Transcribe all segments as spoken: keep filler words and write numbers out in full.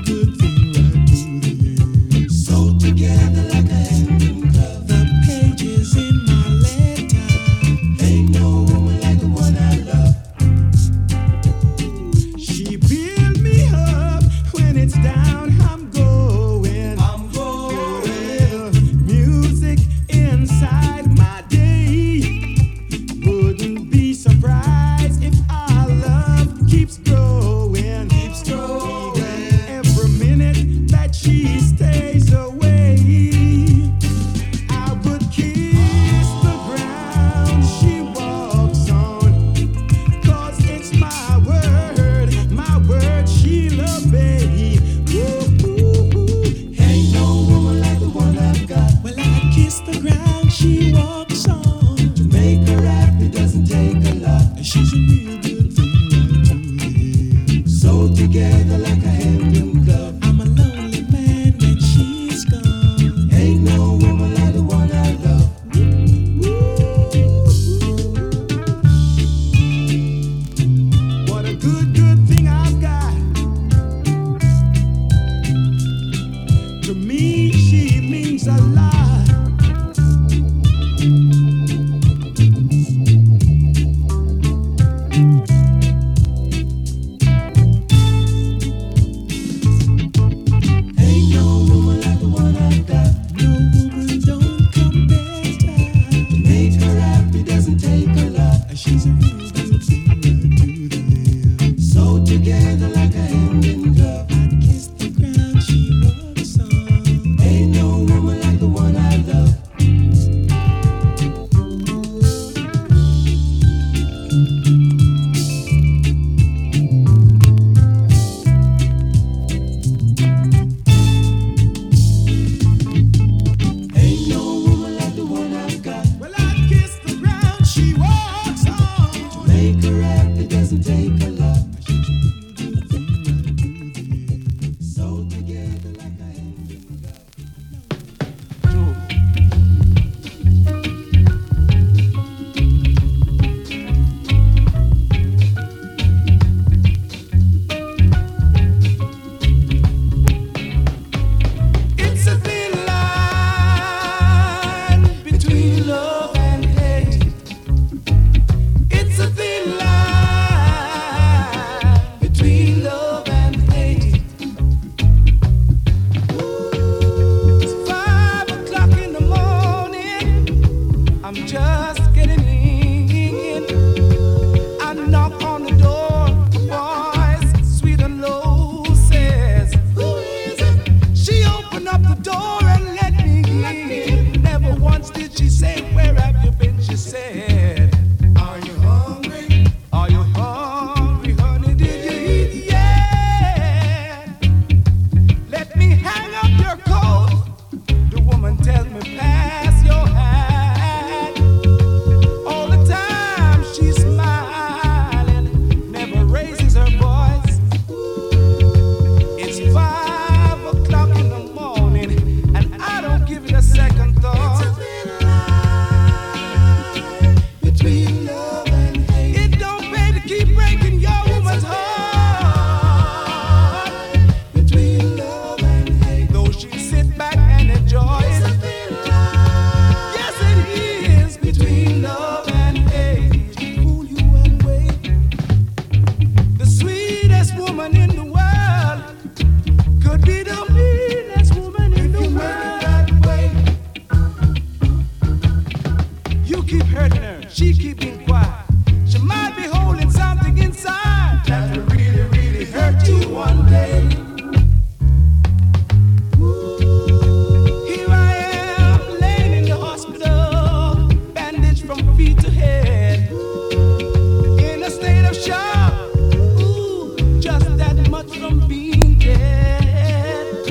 Just that much from being dead.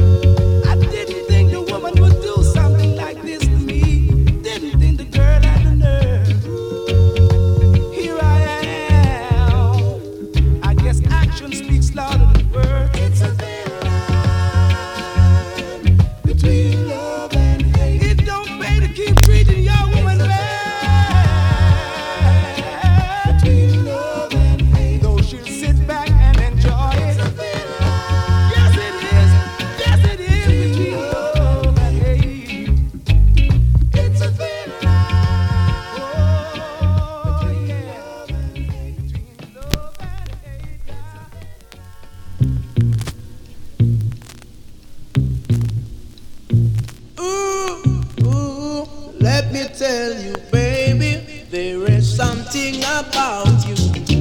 tell you, baby, there is something about you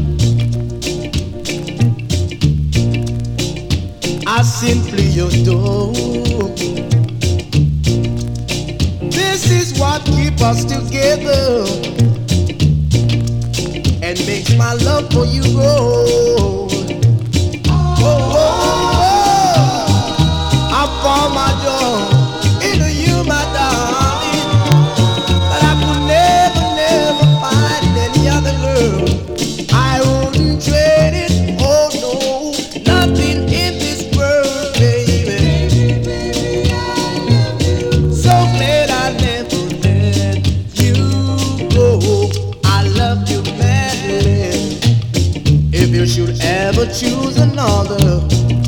I simply adore. This is what keeps us together and makes my love for you grow. Oh, oh, oh. I found my joy in you, my darling, that I could never, never find in any other girl. I wouldn't trade it, oh no, nothing in this world, baby. So glad I never let you go. I love you madly. If you should ever choose another,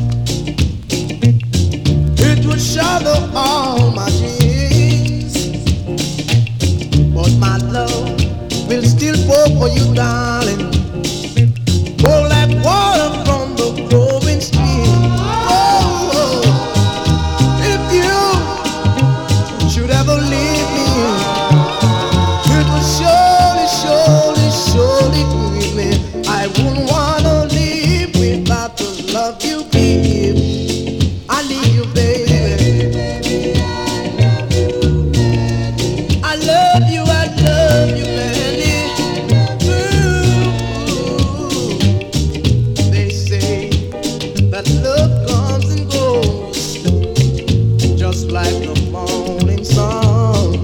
it would shadow all my dreams. But my love will still pour for you, darling. Pour like water from the flowing stream. Oh, oh. If you should ever leave me, it will surely, surely, surely grieve me. I wouldn't wanna live without the love you give. I need you, baby. I love you, I love you, madly. Ooh, they say that love comes and goes, just like the morning sun.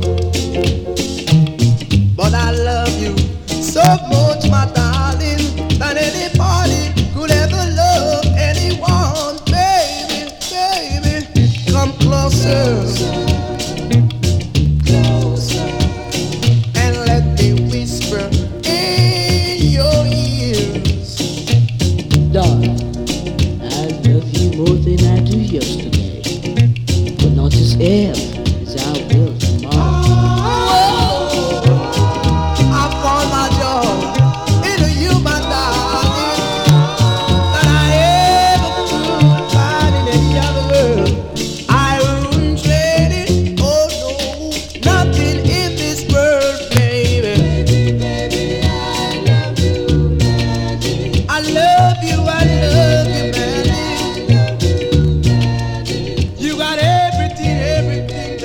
But I love you so much, my darling, than anybody could ever love anyone. Baby, baby, come closer, and let me whisper in your ears. Darling, I love you more than I do yesterday, but not as ever as I will tomorrow. I found my joy in you, my darling, that I ever could find in any other girl. I wouldn't trade it, oh no, nothing in this world, baby. I love you, I love you, man. You got everything, everything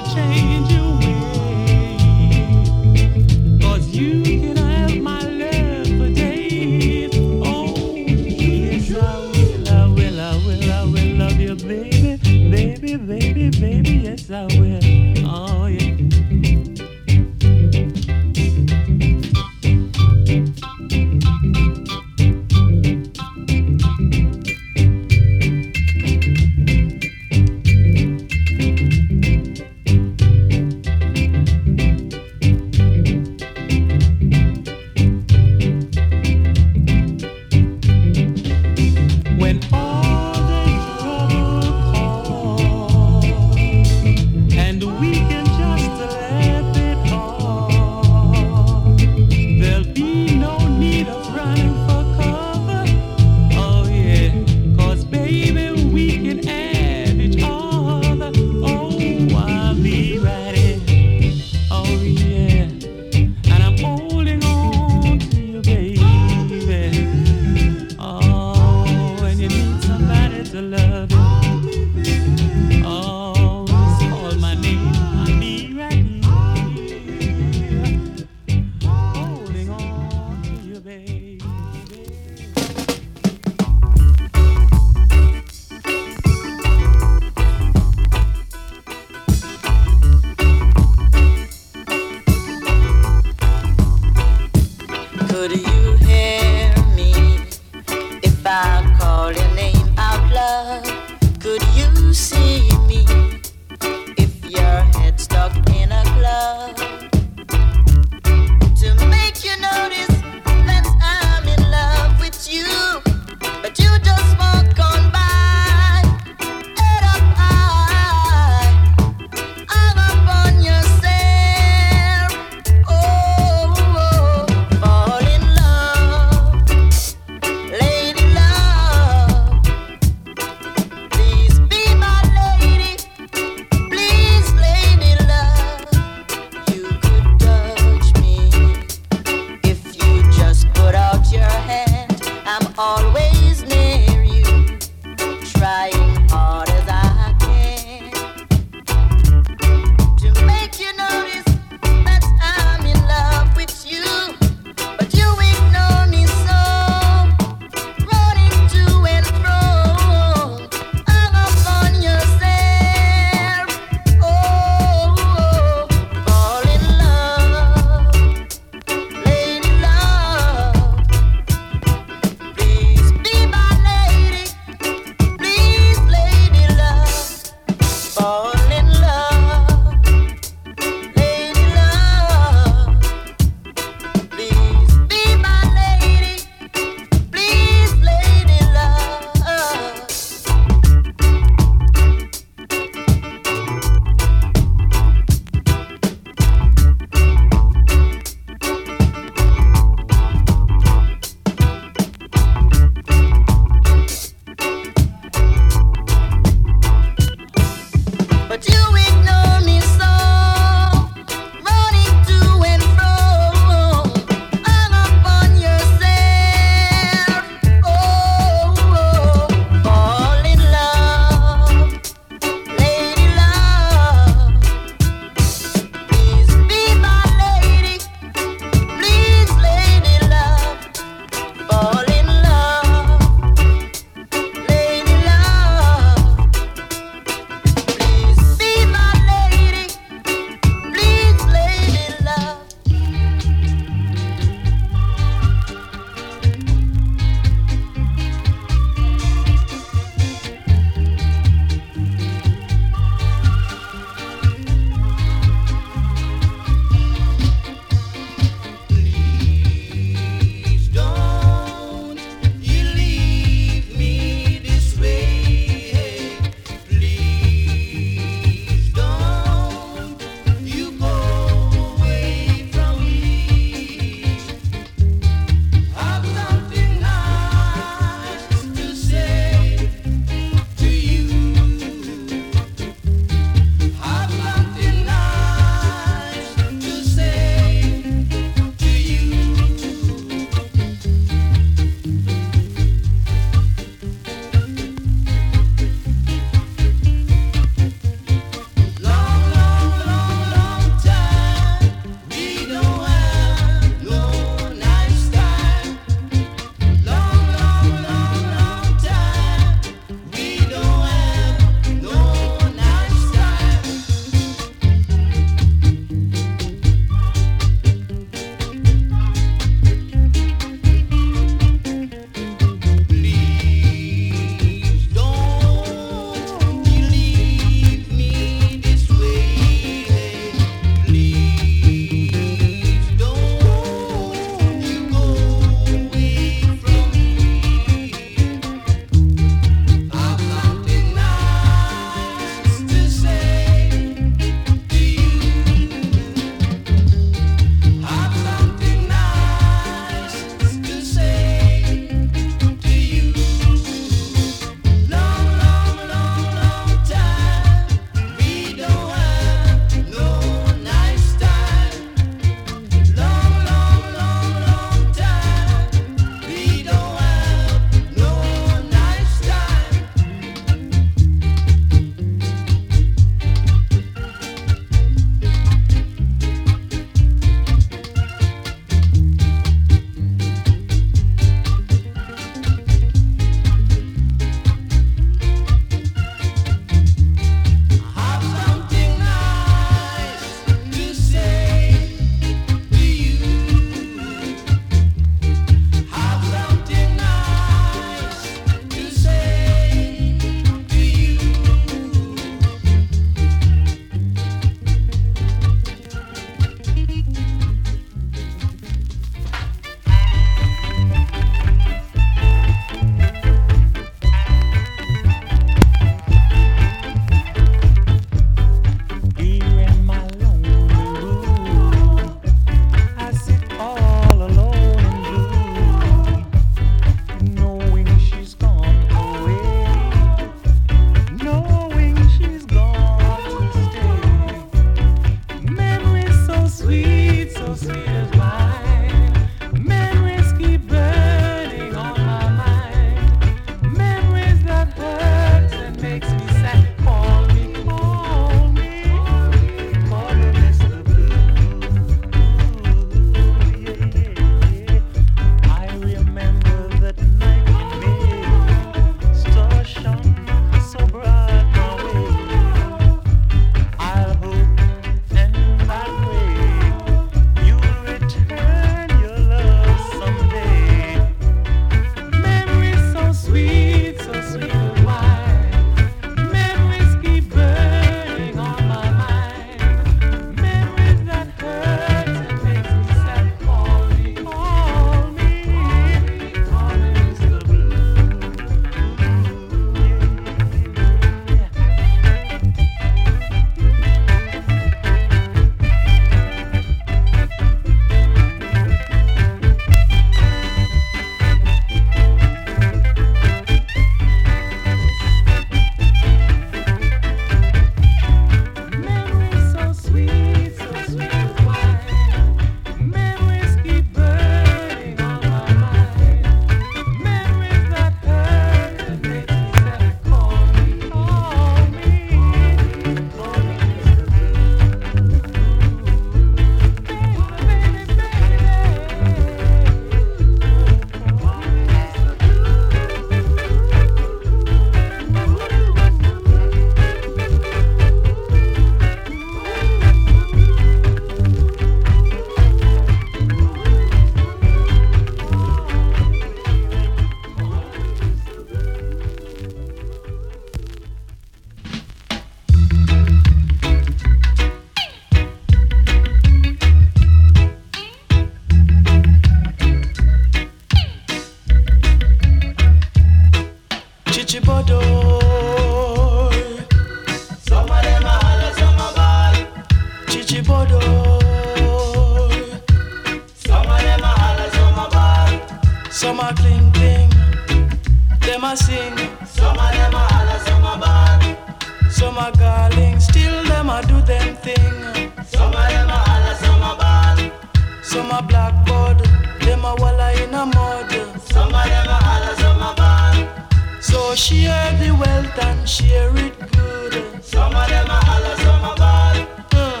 Some a galling, still them a do them thing. Some of them a holler, some a ball. Some a blackboard, them a walla in a mud. Some of them a holler, some a ball. So share the wealth and share it good. Some of them a holler, some a ball. Uh.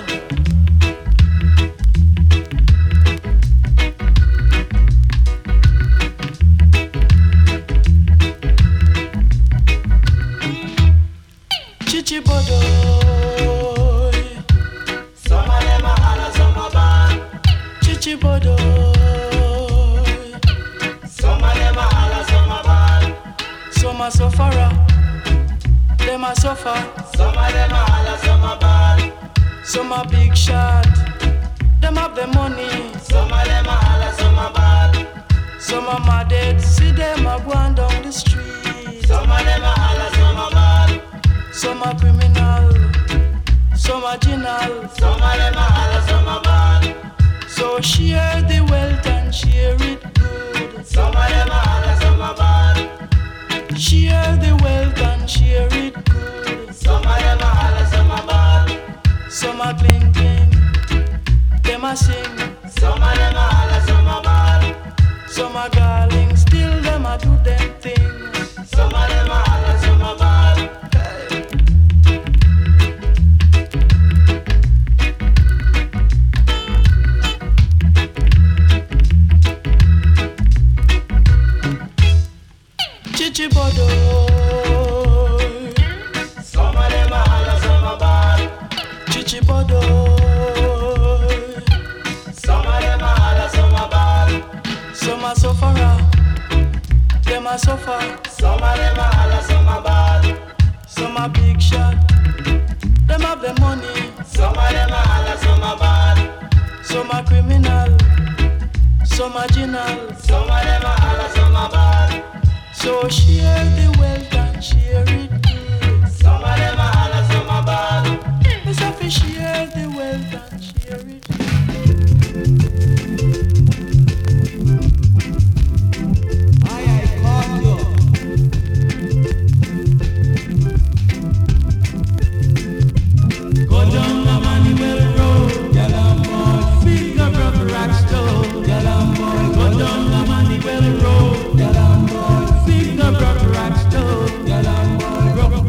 Chichi bodoy. Some of them a holler, some a ball. Chichi bodoy. Some of them a holler, some a ball. Some a sufferer, them a suffer. Some of them a holler, some a ball. Some a big shot, them have the money. Some of them a holler, some a ball. Some a mad dead, see them a going down the street. Some of them a holler, some a ball. Some a criminal, some a general. Some of them a holler, some a ball. So share the wealth and share it good. Some of them a holler, some a ball. Share the wealth and share it good. Some of them a holler, some a ball. Some a cling cling, them a sing. Some of them a holler, some a ball. Some a galling, still them a do them things. Some of them a holler, some a ball. Chichi bodoy. Some of them a holler, some a ball. Chichi bodoy. Some of them a holler, some a ball. Some a sufferer, them a suffer. Some of them a holler, some a ball. Some a big shot, them have the money. Some of them a holler, some a ball. Some a criminal, some a general. Some of them a holler, some a ball. So share the wealth and share it good. Some of them a holler, some a ball. It's a fish, share the wealth and share it good. Go down the Manuel Road, girl and boy, finger up rock stone, girl and boy. Go down the Manuel Road, girl and boy, finger up rock stone, girl and boy. Rock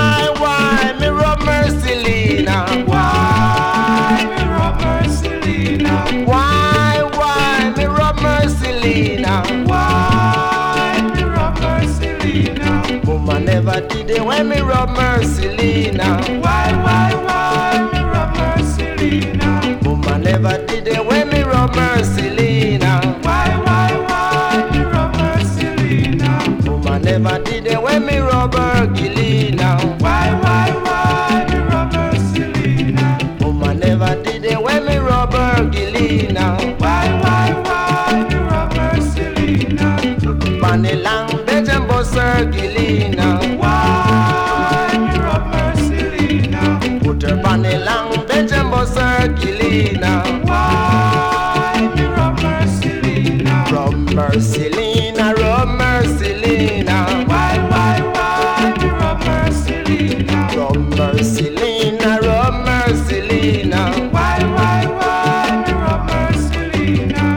Why, why me rub Mercilina? Why me rub Mercilina? Why, why me rub Mercilina? Why me rub Mercilina? Mama never did it when me rub Mercilina. Why, why, why me rub Mercilina? Mama never did it when me rub Mercilina. Why, why, why me rub Mercilina? Mama never did it when me rub Ergilina. Why, why, why me rub Mercilina? Mama never did it when me rub Ergilina. Why, why, why me rub Mercilina? Bunny lang Belgian boss Ergilina. Why me rub Mercilina? Put her bunny lang Belgian boss Ergilina. Why me rub Mercilina? Rub Mercilina, rub Mercilina. Why, why, why me rub Mercilina? Rub Mercilina, rub Mercilina. Why, why, why me rub Mercilina?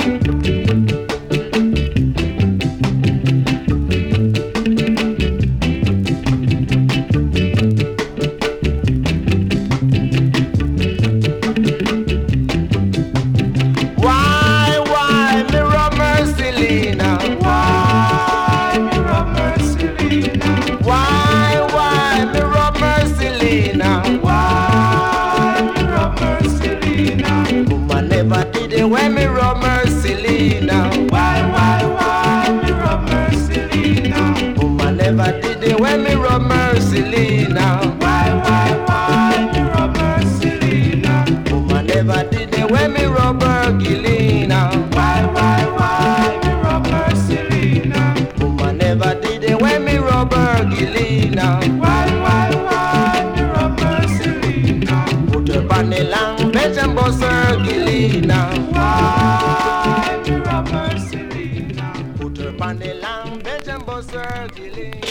Why, why me rub Mercilina? Why me rub Mercilina? Why, why me rub Mercilina? Why me rub Mercilina? Mama never did it when me rub Mercilina. Why, why, why me rub Mercilina? Mama never did it when me rub Mercilina. Why, why, why me rub Mercilina? Mama never did it when me rub Ergilina. Why, why, why me rub Mercilina? Mama never did it when me rub Ergilina. Why, why, why me rub Mercilina? Put her bunny lang Belgian boss Ergilina. Why me rub Mercilina? Put her bunny lang Belgian boss Ergilina.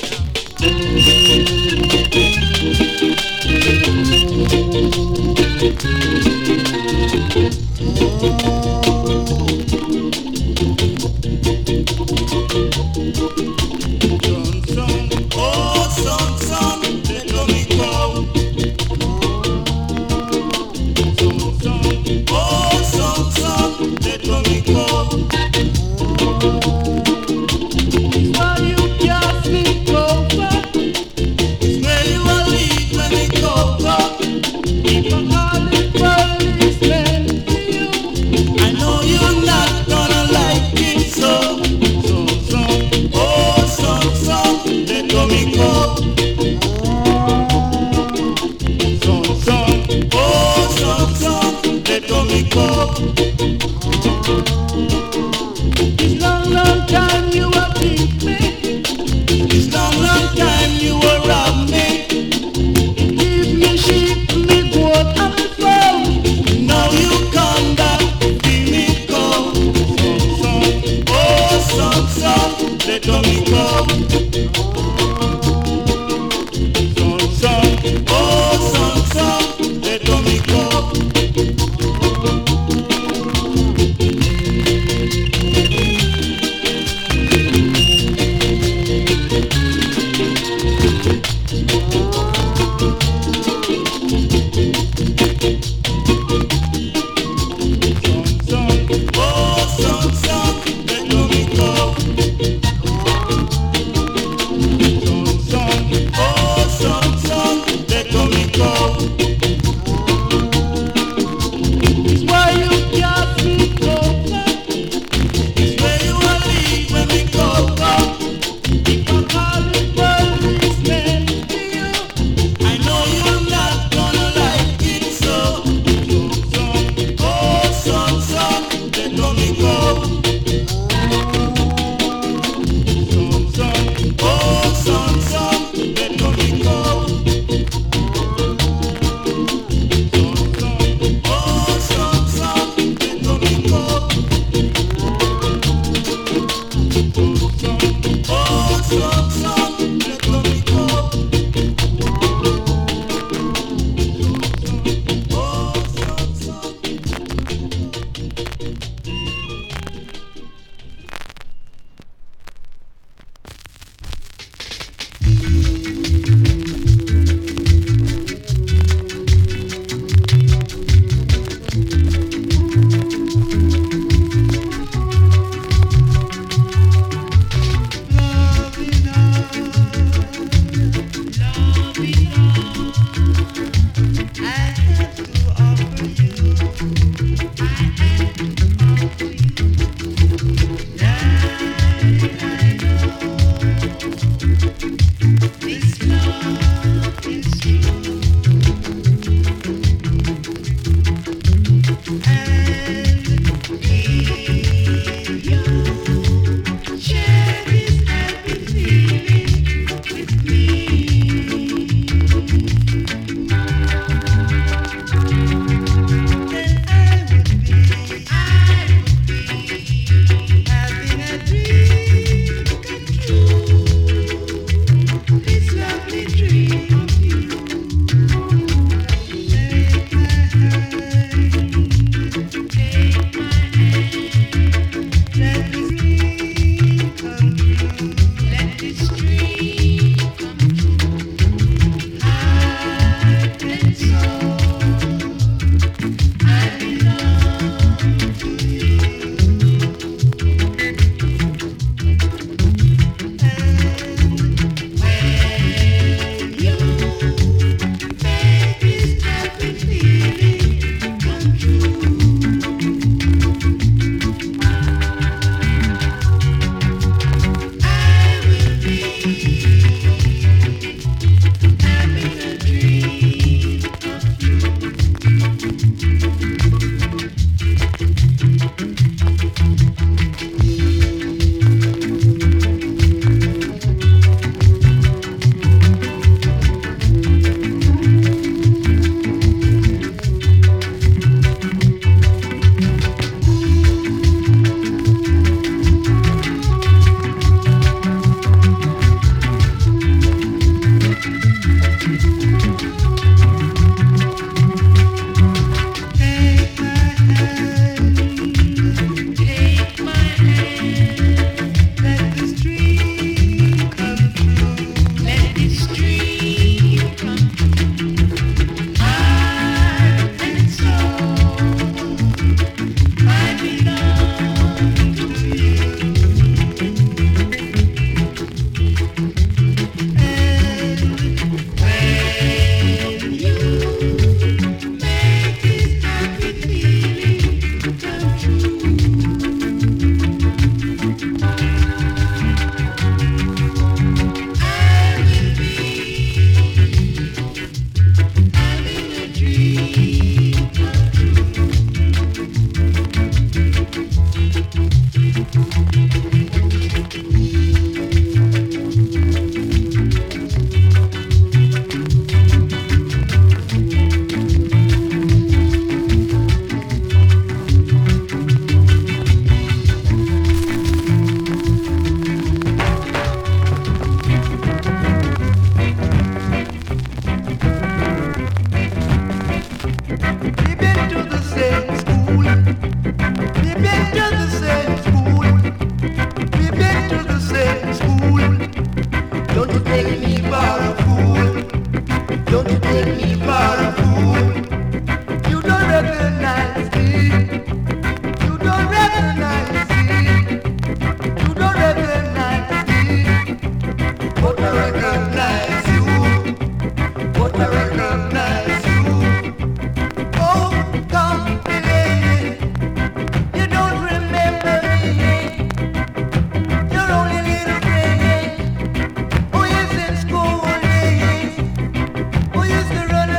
Oh, son, son, let me go. Son, son, oh, son, son, let me go. Well, you can't sleep over. It's where you are lead, let me go. Keep on calling for Who used to run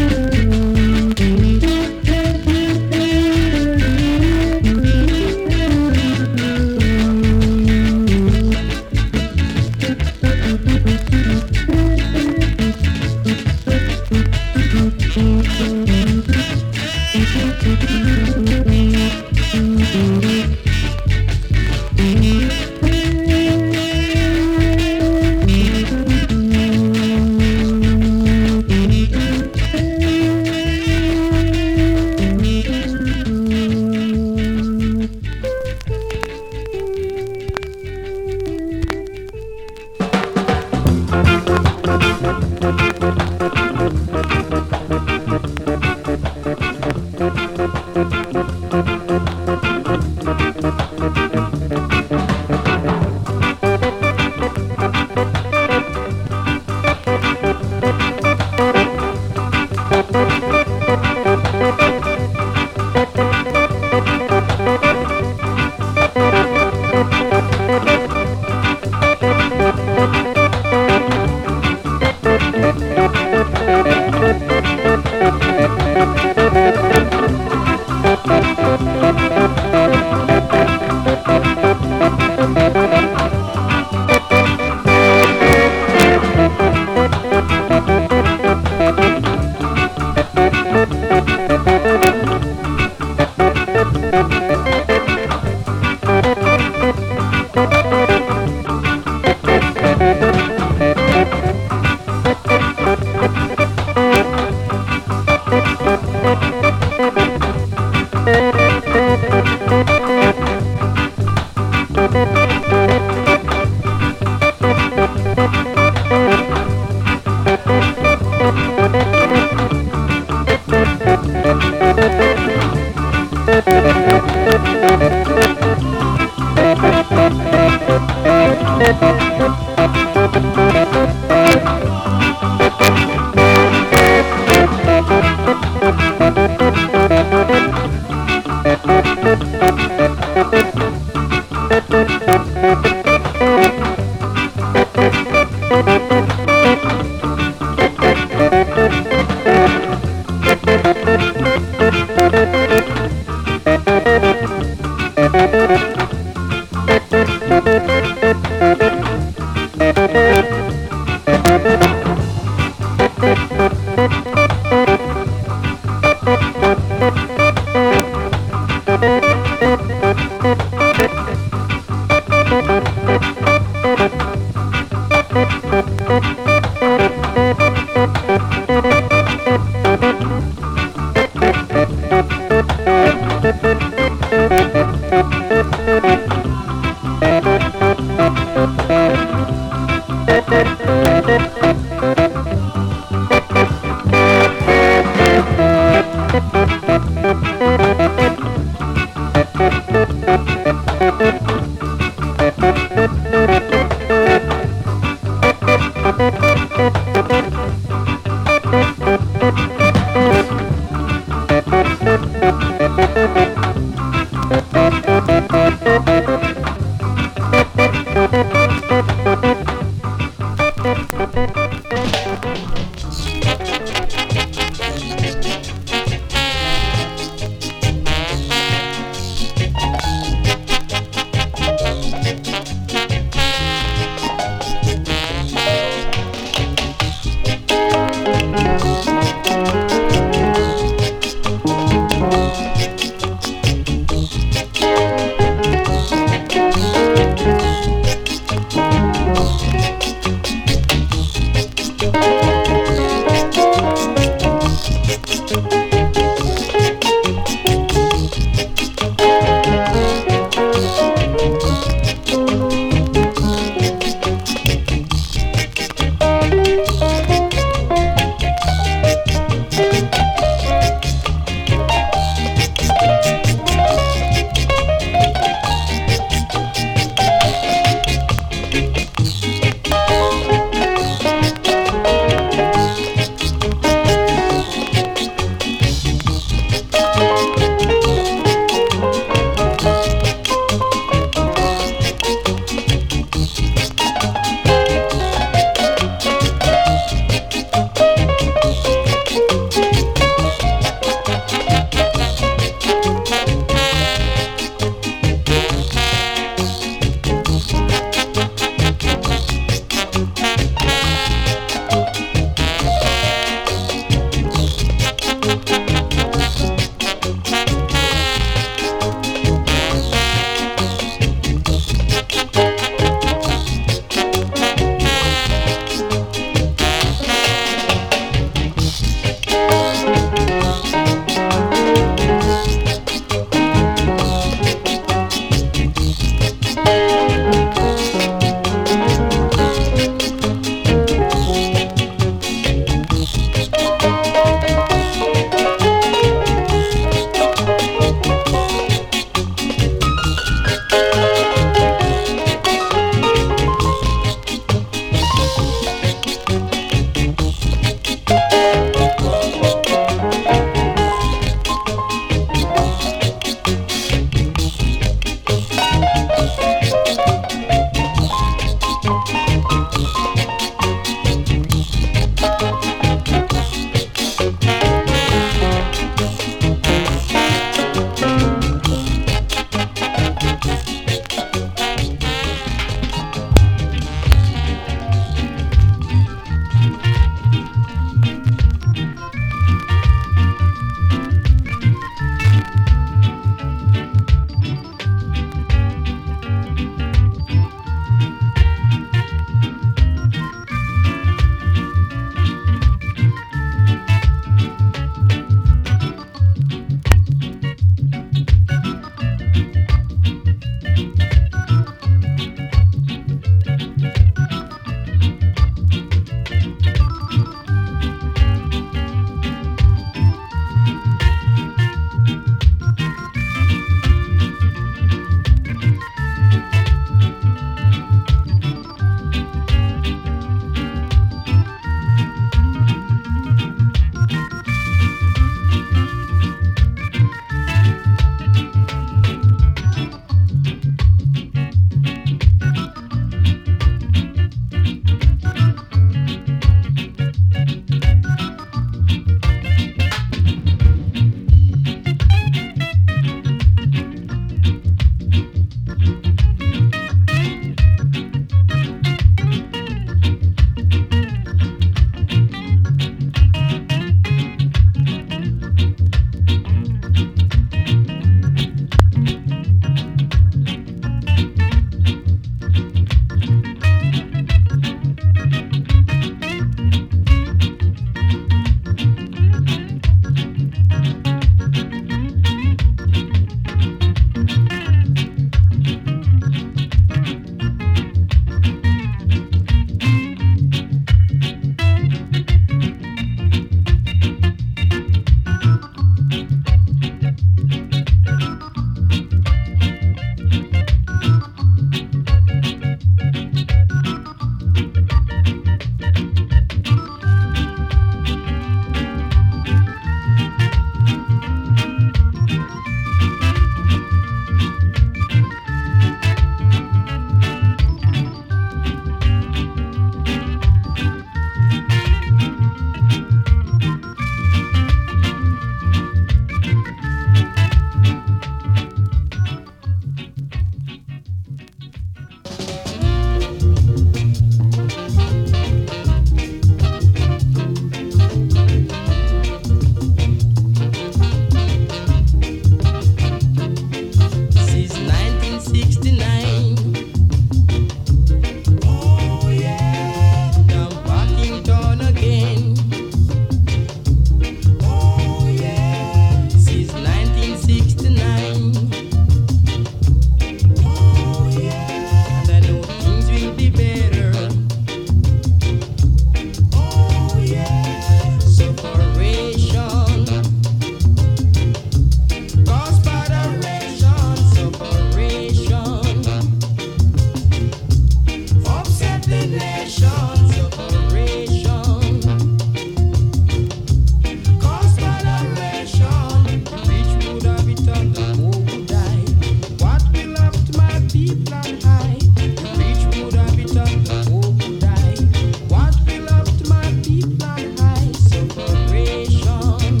fly high. You reach good habitat, the hope to die. What will up to my feet fly high? Separation,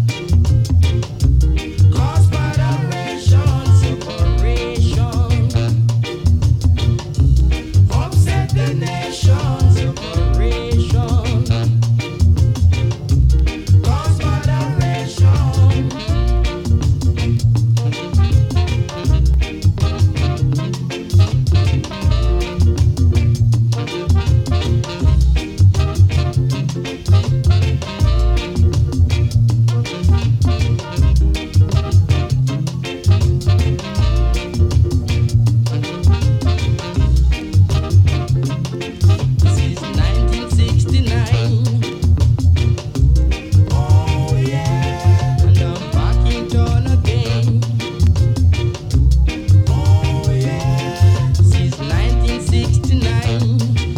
caused by direction. Separation, upset the nation. Separation, caused by direction. This is nineteen sixty-nine. Oh yeah. And I'm back in town again. Oh yeah. This is nineteen sixty-nine.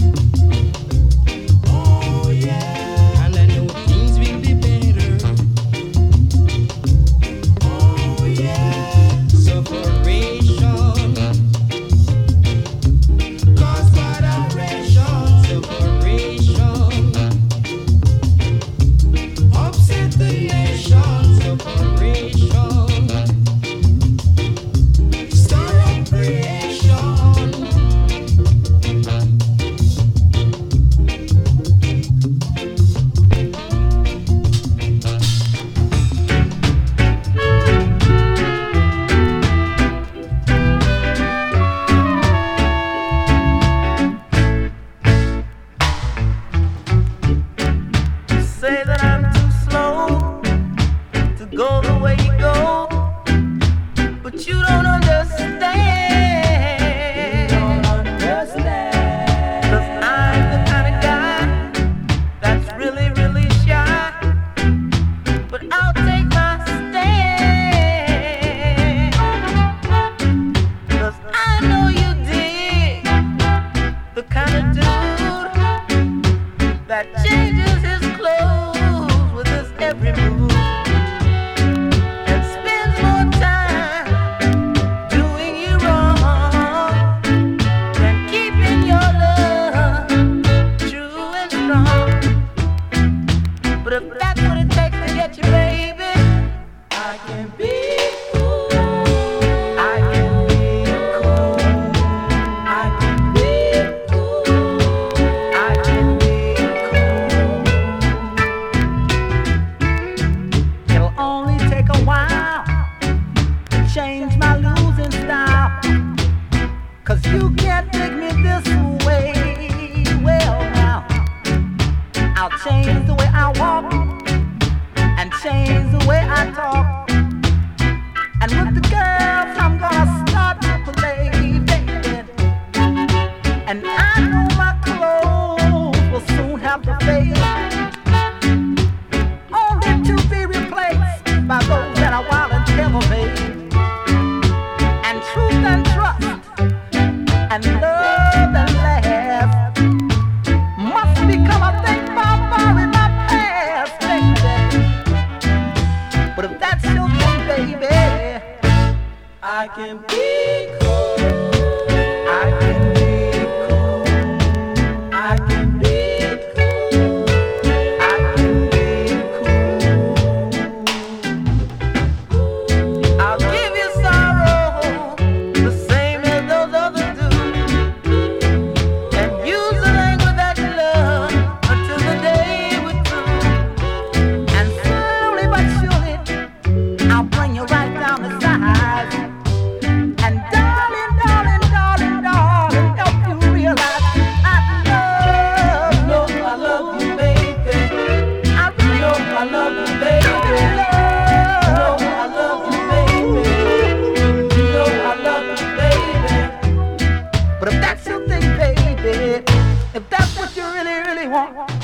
Oh yeah. And I know things will be better. Oh yeah. Separation, caused by direction. Separation, upset the nation. Separation, stir up creation. Say that I'm too slow to go the way you go, but you don't understand. You don't understand. 'Cause I'm the kind of guy that's really, really shy, but I'll take my stand. 'Cause I know you dig the kind of dude that changes his clothes with his every move and spends more time doing you wrong than keeping your love true and strong. But if that's what it takes to get you, baby, I can be cool. I can be cool. I can be cool. I can be cool. It'll only take a while to change my losing style. 'Cause you can't take me this way. Well now, I'll change the way I walk and change the way I talk. And with the girls I'm gonna start to play, baby. And I know my clothes will soon have to fade, only to be replaced by those that are wild and tailor-made. And truth and trust and love and laugh must become a thing far, far in my past, baby. But if that's your thing, baby, I can be cool. I can be cool. I can be cool. I can be cool. I'll give you sorrow the same as those others do, and use the language that you love until the day we're through. And slowly but surely, I'll bring you right down the sides. And darling, darling, darling, darling, help you realize I love, know I love you, baby. I really know I love you, baby. Know I love you, baby. You know I love you, baby. But if that's your thing, baby, if that's what you really, really want,